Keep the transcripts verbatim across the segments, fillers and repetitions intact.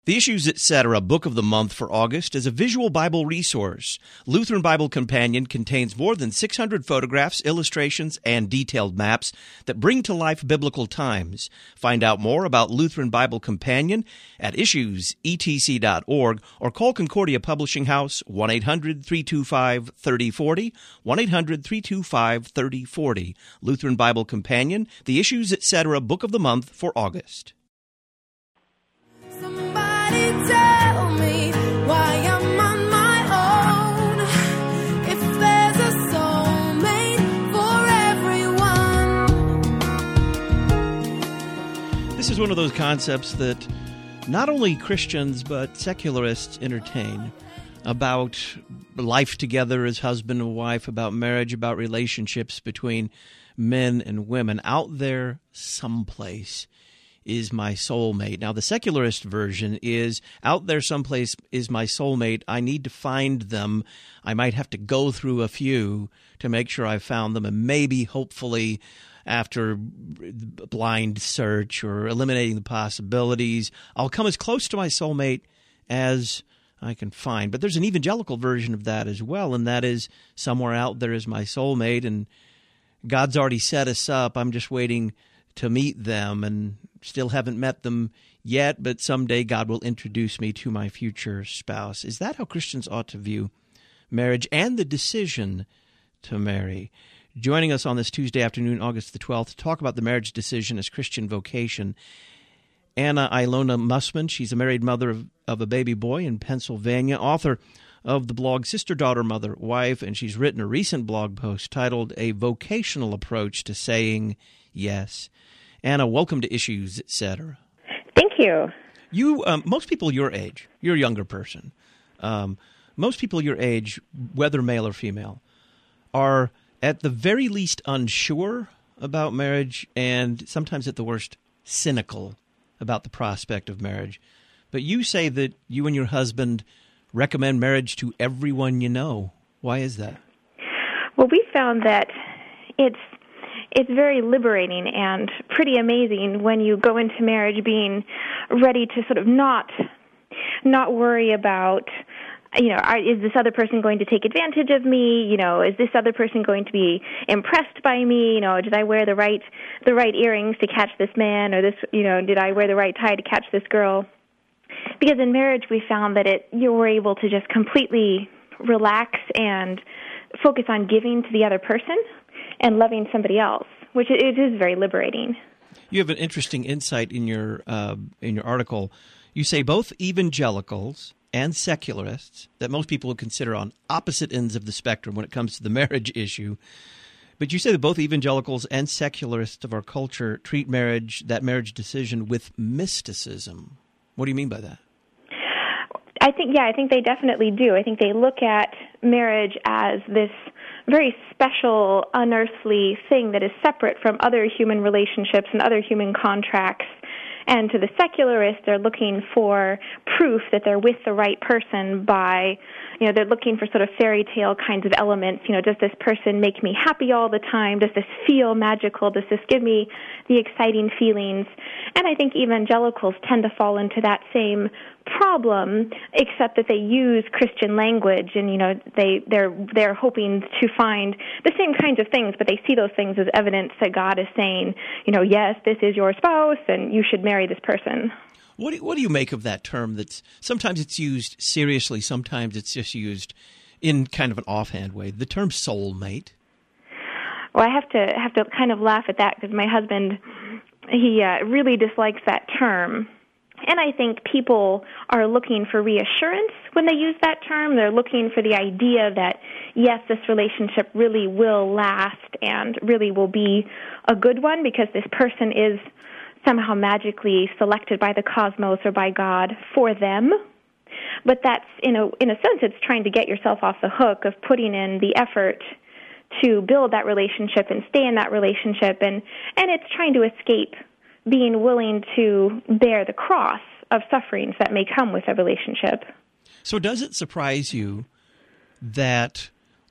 The Issues, et cetera. Book of the Month for August is a visual Bible resource. Lutheran Bible Companion contains more than six hundred photographs, illustrations, and detailed maps that bring to life biblical times. Find out more about Lutheran Bible Companion at issues e t c dot org or call Concordia Publishing House one eight hundred three two five three oh four oh, one eight hundred three two five three oh four oh. Lutheran Bible Companion, The Issues, et cetera. Book of the Month for August. Tell me why I'm on my own. If there's a soulmate for everyone. This is one of those concepts that not only Christians but secularists entertain about life together as husband and wife, about marriage, about relationships between men and women. Out there someplace is my soulmate. Now, the secularist version is, out there someplace is my soulmate. I need to find them. I might have to go through a few to make sure I found them, and maybe, hopefully, after blind search or eliminating the possibilities, I'll come as close to my soulmate as I can find. But there's an evangelical version of that as well, and that is, somewhere out there is my soulmate, and God's already set us up. I'm just waiting to meet them, and still haven't met them yet, but someday God will introduce me to my future spouse. Is that how Christians ought to view marriage and the decision to marry? Joining us on this Tuesday afternoon, August the twelfth, to talk about the marriage decision as Christian vocation, Anna Ilona Mussman. She's a married mother of, of a baby boy in Pennsylvania, author of the blog Sister, Daughter, Mother, Wife, and she's written a recent blog post titled A Vocational Approach to Saying Yes. Anna, welcome to Issues, et cetera. Thank you. You, um, most people your age, you're a younger person, um, most people your age, whether male or female, are at the very least unsure about marriage and sometimes at the worst cynical about the prospect of marriage. But you say that you and your husband recommend marriage to everyone you know. Why is that? Well, we found that it's It's very liberating and pretty amazing when you go into marriage being ready to sort of not not worry about, you know, are, is this other person going to take advantage of me? You know, is this other person going to be impressed by me? You know, did I wear the right the right earrings to catch this man, or this, you know, did I wear the right tie to catch this girl? Because in marriage we found that it you were able to just completely relax and focus on giving to the other person and loving somebody else, which it is very liberating. You have an interesting insight in your uh, in your article. You say both evangelicals and secularists, that most people would consider on opposite ends of the spectrum when it comes to the marriage issue, but you say that both evangelicals and secularists of our culture treat marriage, that marriage decision, with mysticism. What do you mean by that? I think, yeah, I think they definitely do. I think they look at marriage as this very special, unearthly thing that is separate from other human relationships and other human contracts. And to the secularists, they're looking for proof that they're with the right person by, you know, they're looking for sort of fairy tale kinds of elements. You know, does this person make me happy all the time? Does this feel magical? Does this give me the exciting feelings? And I think evangelicals tend to fall into that same problem, except that they use Christian language, and you know they they're they're hoping to find the same kinds of things, but they see those things as evidence that God is saying, you know, yes, this is your spouse, and you should marry this person. What do, what do you make of that term? That's sometimes it's used seriously, sometimes it's just used in kind of an offhand way. The term soulmate. Well, I have to have to kind of laugh at that because my husband, he uh, really dislikes that term. And I think people are looking for reassurance when they use that term. They're looking for the idea that, yes, this relationship really will last and really will be a good one because this person is somehow magically selected by the cosmos or by God for them. But that's, in a in a sense, it's trying to get yourself off the hook of putting in the effort to build that relationship and stay in that relationship. And, and it's trying to escape being willing to bear the cross of sufferings that may come with a relationship. So does it surprise you that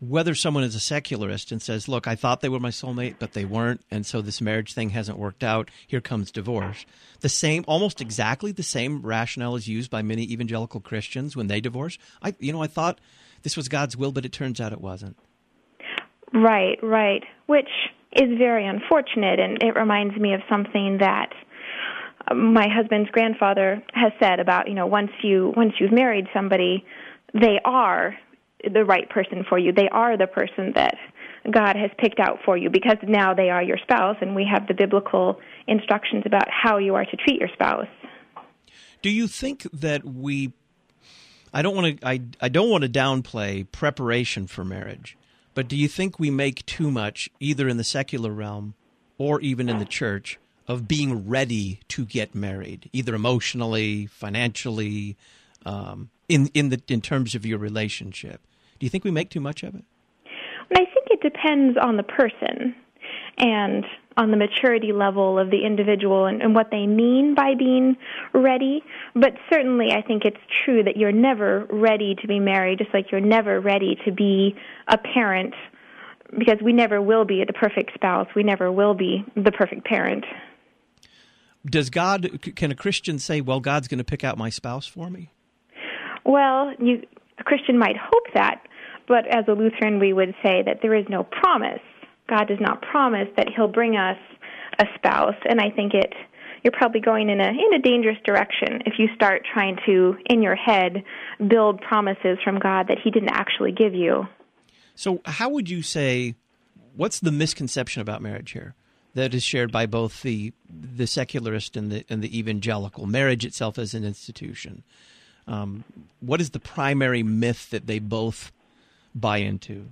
whether someone is a secularist and says, look, I thought they were my soulmate, but they weren't, and so this marriage thing hasn't worked out, here comes divorce. The same, almost exactly the same rationale is used by many evangelical Christians when they divorce. I, you know, I thought this was God's will, but it turns out it wasn't. Right, right, which is very unfortunate, and it reminds me of something that my husband's grandfather has said about, you know, once you once you've married somebody, they are the right person for you. They are the person that God has picked out for you because now they are your spouse, and we have the biblical instructions about how you are to treat your spouse. Do you think that we I don't want to I, I don't want to downplay preparation for marriage, but do you think we make too much, either in the secular realm or even in the church, of being ready to get married, either emotionally, financially, um, in in the in terms of your relationship? Do you think we make too much of it? And I think it depends on the person and on the maturity level of the individual and, and what they mean by being ready. But certainly I think it's true that you're never ready to be married, just like you're never ready to be a parent, because we never will be the perfect spouse. We never will be the perfect parent. Does God, can a Christian say, well, God's going to pick out my spouse for me? Well, you, a Christian might hope that, but as a Lutheran, we would say that there is no promise. God does not promise that he'll bring us a spouse, and I think it you're probably going in a in a dangerous direction if you start trying to, in your head, build promises from God that he didn't actually give you. So how would you say, what's the misconception about marriage here that is shared by both the the secularist and the and the evangelical, marriage itself as an institution? Um, what is the primary myth that they both buy into?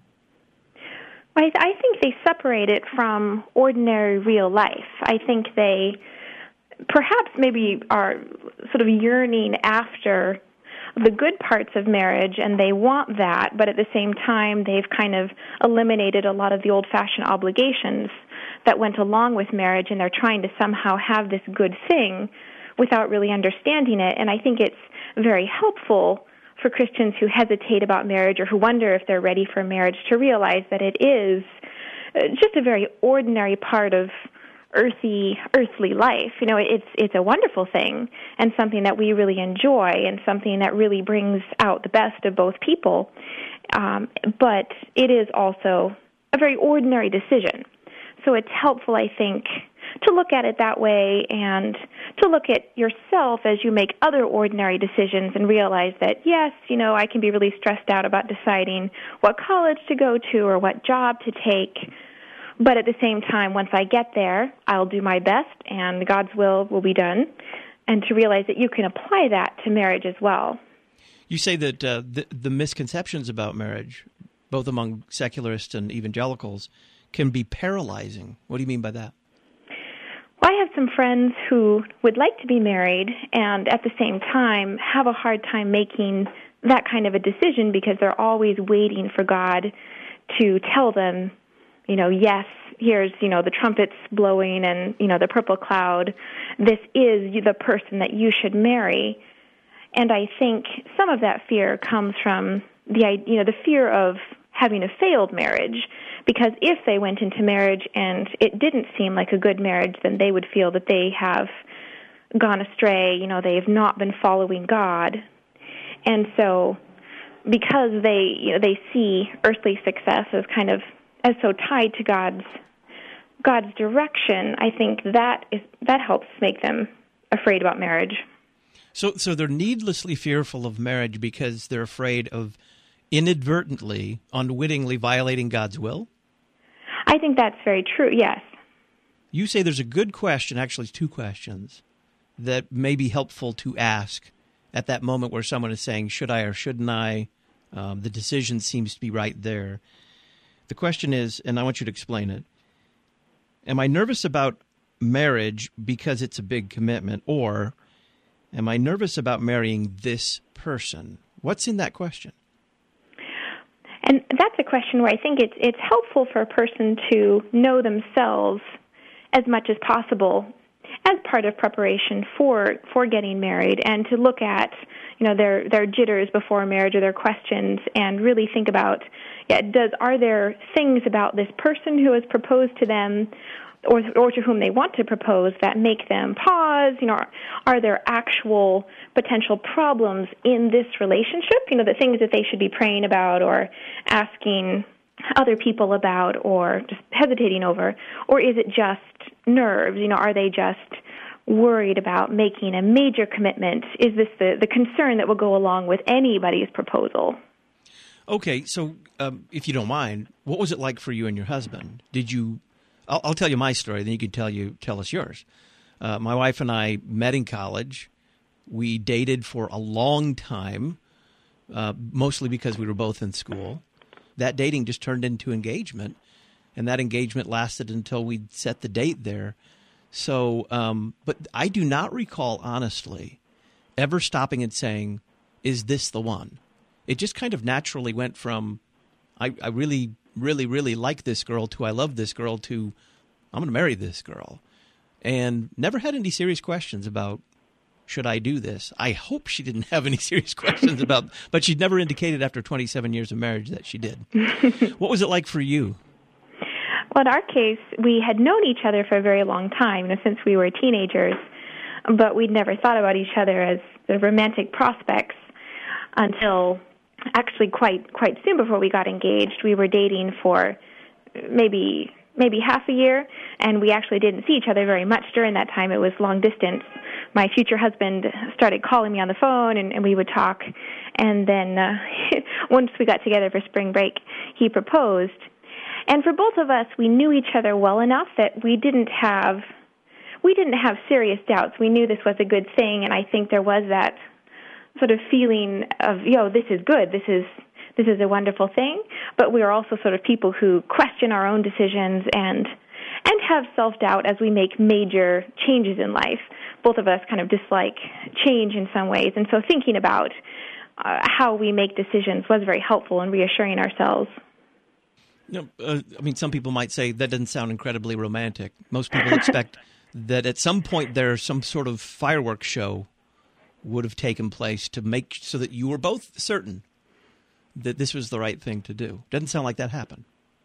I, I think they separate it from ordinary real life. I think they perhaps maybe are sort of yearning after the good parts of marriage, and they want that, but at the same time they've kind of eliminated a lot of the old-fashioned obligations that went along with marriage, and they're trying to somehow have this good thing without really understanding it. And I think it's very helpful for Christians who hesitate about marriage or who wonder if they're ready for marriage to realize that it is just a very ordinary part of earthy, earthly life. You know, it's it's a wonderful thing and something that we really enjoy and something that really brings out the best of both people. Um, but it is also a very ordinary decision. So it's helpful, I think, to look at it that way and to look at yourself as you make other ordinary decisions and realize that, yes, you know, I can be really stressed out about deciding what college to go to or what job to take. But at the same time, once I get there, I'll do my best and God's will will be done. And to realize that you can apply that to marriage as well. You say that uh, the, the misconceptions about marriage, both among secularists and evangelicals, can be paralyzing. What do you mean by that? Well, I have some friends who would like to be married and at the same time have a hard time making that kind of a decision because they're always waiting for God to tell them, you know, yes, here's, you know, the trumpets blowing and, you know, the purple cloud. This is the person that you should marry. And I think some of that fear comes from the, you know, the fear of having a failed marriage, because if they went into marriage and it didn't seem like a good marriage, then they would feel that they have gone astray, you know, they have not been following God. And so because they, you know, they see earthly success as kind of as so tied to God's God's direction, I think that is that helps make them afraid about marriage. So so they're needlessly fearful of marriage because they're afraid of inadvertently, unwittingly violating God's will? I think that's very true, yes. You say there's a good question, actually two questions, that may be helpful to ask at that moment where someone is saying, should I or shouldn't I? Um, the decision seems to be right there. The question is, and I want you to explain it, am I nervous about marriage because it's a big commitment, or am I nervous about marrying this person? What's in that question? And that's a question where I think it's it's helpful for a person to know themselves as much as possible as part of preparation for for getting married, and to look at, you know, their their jitters before marriage or their questions and really think about, yeah, does are there things about this person who has proposed to them, or or to whom they want to propose, that make them pause? You know, are, are there actual potential problems in this relationship? You know, the things that they should be praying about or asking other people about or just hesitating over, or is it just nerves? You know, are they just worried about making a major commitment? Is this the, the concern that will go along with anybody's proposal? Okay, so um, if you don't mind, what was it like for you and your husband? Did you? I'll, I'll tell you my story, then you can tell you tell us yours. Uh, my wife and I met in college. We dated for a long time, uh, mostly because we were both in school. That dating just turned into engagement, and that engagement lasted until we set the date there. So, um, but I do not recall, honestly, ever stopping and saying, is this the one? It just kind of naturally went from, I, I really, really, really like this girl to I love this girl to I'm going to marry this girl. And never had any serious questions about, should I do this? I hope she didn't have any serious questions about, but she'd never indicated after twenty-seven years of marriage that she did. What was it like for you? Well, in our case, we had known each other for a very long time, you know, since we were teenagers, but we'd never thought about each other as the romantic prospects until actually quite quite soon before we got engaged. We were dating for maybe maybe half a year, and we actually didn't see each other very much during that time. It was long distance. My future husband started calling me on the phone, and, and we would talk, and then uh, once we got together for spring break, he proposed. And for both of us, we knew each other well enough that we didn't have we didn't have serious doubts. We knew this was a good thing, and I think there was that sort of feeling of, you know, this is good, this is this is a wonderful thing. But we are also sort of people who question our own decisions and and have self-doubt as we make major changes in life. Both of us kind of dislike change in some ways, and so thinking about uh, how we make decisions was very helpful in reassuring ourselves. You know, uh, I mean, some people might say that doesn't sound incredibly romantic. Most people expect that at some point there some sort of fireworks show would have taken place to make so that you were both certain that this was the right thing to do. Doesn't sound like that happened.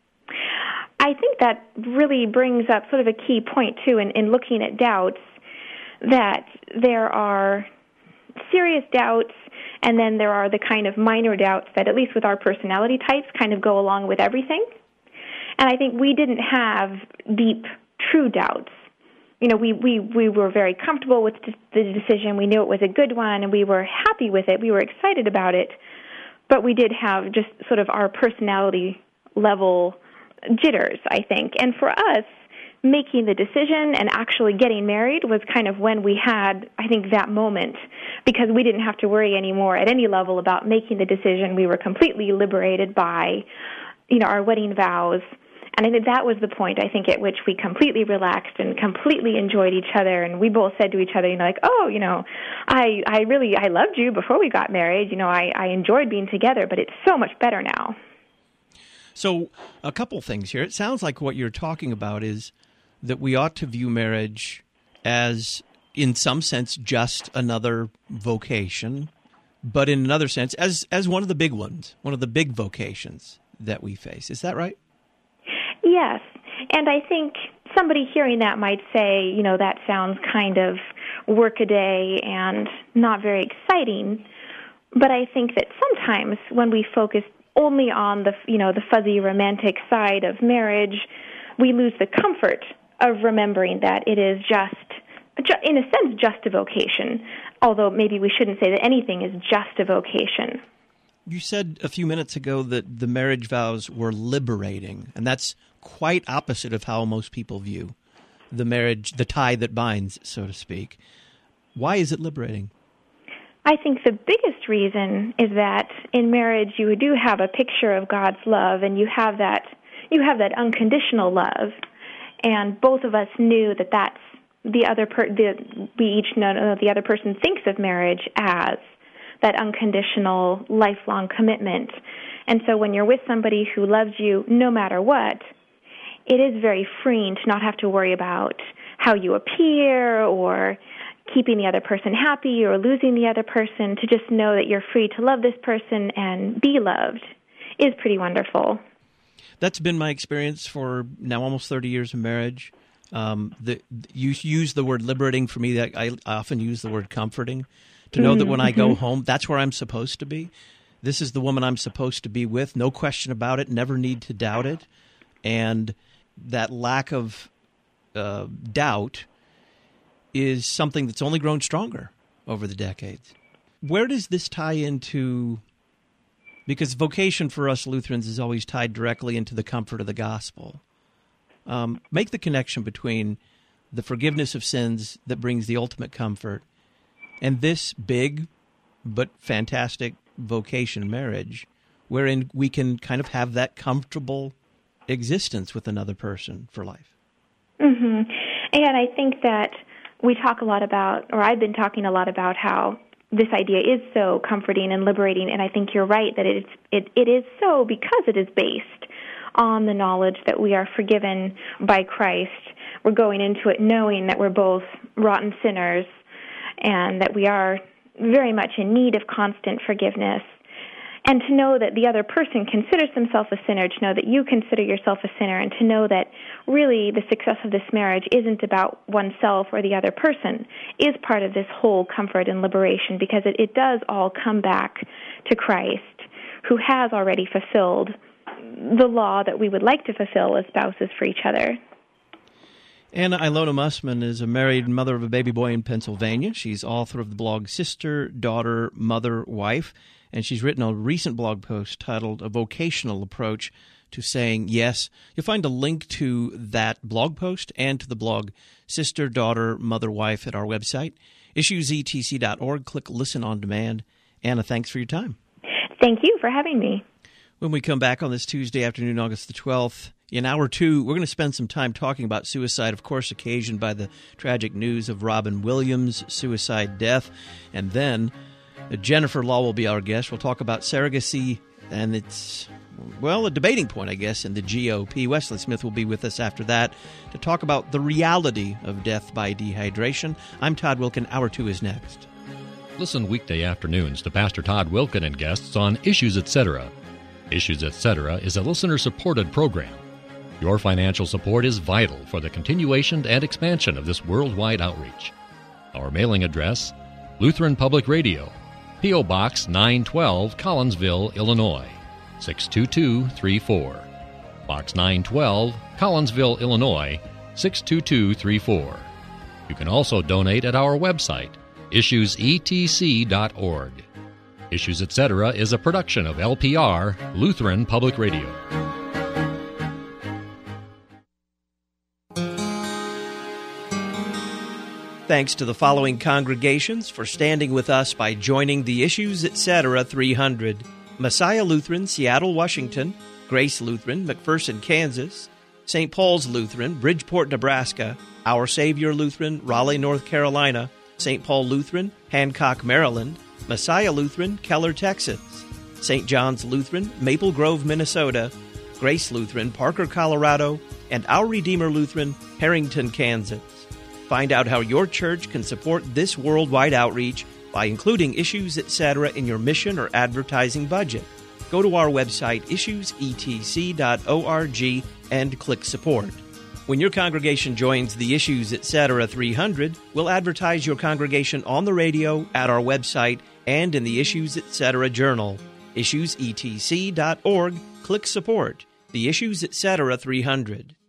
I think that really brings up sort of a key point, too, in, in looking at doubts, that there are serious doubts, and then there are the kind of minor doubts that, at least with our personality types, kind of go along with everything. And I think we didn't have deep, true doubts. You know, we, we, we were very comfortable with the decision. We knew it was a good one, and we were happy with it. We were excited about it. But we did have just sort of our personality level jitters, I think. And for us, making the decision and actually getting married was kind of when we had, I think, that moment, because we didn't have to worry anymore at any level about making the decision. We were completely liberated by, you know, our wedding vows. And I think that was the point, I think, at which we completely relaxed and completely enjoyed each other. And we both said to each other, you know, like, oh, you know, I, I really, I loved you before we got married. You know, I, I enjoyed being together, but it's so much better now. So a couple things here. It sounds like what you're talking about is that we ought to view marriage as, in some sense, just another vocation, but in another sense, as as one of the big ones, one of the big vocations that we face. Is that right? Yes. And I think somebody hearing that might say, you know, that sounds kind of workaday and not very exciting. But I think that sometimes when we focus only on the, you know, the fuzzy romantic side of marriage, we lose the comfort of remembering that it is just, in a sense, just a vocation, although maybe we shouldn't say that anything is just a vocation. You said a few minutes ago that the marriage vows were liberating, and that's quite opposite of how most people view the marriage, the tie that binds, so to speak. Why is it liberating? I think the biggest reason is that in marriage you do have a picture of God's love, and you have that you have that unconditional love. And both of us knew that that's the other per- the, we each know the other person thinks of marriage as that unconditional, lifelong commitment. And so when you're with somebody who loves you no matter what, it is very freeing to not have to worry about how you appear or keeping the other person happy or losing the other person, to just know that you're free to love this person and be loved is pretty wonderful. That's been my experience for now almost thirty years of marriage. Um, the, you use the word liberating. For me, that I often use the word comforting. To know mm-hmm. that when I go home, that's where I'm supposed to be. This is the woman I'm supposed to be with. No question about it. Never need to doubt it. And that lack of uh, doubt is something that's only grown stronger over the decades. Where does this tie into? Because vocation for us Lutherans is always tied directly into the comfort of the gospel. Um, make the connection between the forgiveness of sins that brings the ultimate comfort and this big but fantastic vocation, marriage, wherein we can kind of have that comfortable existence with another person for life. Mm-hmm. And I think that we talk a lot about, or I've been talking a lot about how this idea is so comforting and liberating, and I think you're right that it's, it, it is so because it is based on the knowledge that we are forgiven by Christ. We're going into it knowing that we're both rotten sinners and that we are very much in need of constant forgiveness. And to know that the other person considers himself a sinner, to know that you consider yourself a sinner, and to know that really the success of this marriage isn't about oneself or the other person, is part of this whole comfort and liberation, because it, it does all come back to Christ, who has already fulfilled the law that we would like to fulfill as spouses for each other. Anna Ilona Mussman is a married mother of a baby boy in Pennsylvania. She's author of the blog Sister, Daughter, Mother, Wife, and she's written a recent blog post titled A Vocational Approach to Saying Yes. You'll find a link to that blog post and to the blog Sister, Daughter, Mother, Wife at our website, issues e t c dot org. Click Listen on Demand. Anna, thanks for your time. Thank you for having me. When we come back on this Tuesday afternoon, August the twelfth, in hour two, we're going to spend some time talking about suicide, of course, occasioned by the tragic news of Robin Williams' suicide death. And then uh, Jennifer Law will be our guest. We'll talk about surrogacy, and it's, well, a debating point, I guess, in the G O P. Wesley Smith will be with us after that to talk about the reality of death by dehydration. I'm Todd Wilken. Hour two is next. Listen weekday afternoons to Pastor Todd Wilken and guests on Issues Etc. Issues Etc. is a listener-supported program. Your financial support is vital for the continuation and expansion of this worldwide outreach. Our mailing address, Lutheran Public Radio, P O. Box nine twelve, Collinsville, Illinois, six two two three four. Box nine twelve, Collinsville, Illinois, six two two three four. You can also donate at our website, issues e t c dot org. Issues Etc. is a production of L P R, Lutheran Public Radio. Thanks to the following congregations for standing with us by joining the Issues Etc. three hundred. Messiah Lutheran, Seattle, Washington; Grace Lutheran, McPherson, Kansas; Saint Paul's Lutheran, Bridgeport, Nebraska; Our Savior Lutheran, Raleigh, North Carolina; Saint Paul Lutheran, Hancock, Maryland; Messiah Lutheran, Keller, Texas; Saint John's Lutheran, Maple Grove, Minnesota; Grace Lutheran, Parker, Colorado; and Our Redeemer Lutheran, Harrington, Kansas. Find out how your church can support this worldwide outreach by including Issues Etc. in your mission or advertising budget. Go to our website, issues e t c dot org, and click Support. When your congregation joins the Issues Etc. three hundred, we'll advertise your congregation on the radio, at our website, and in the Issues Etc. Journal. issues e t c dot org, click Support. The Issues Etc. three hundred.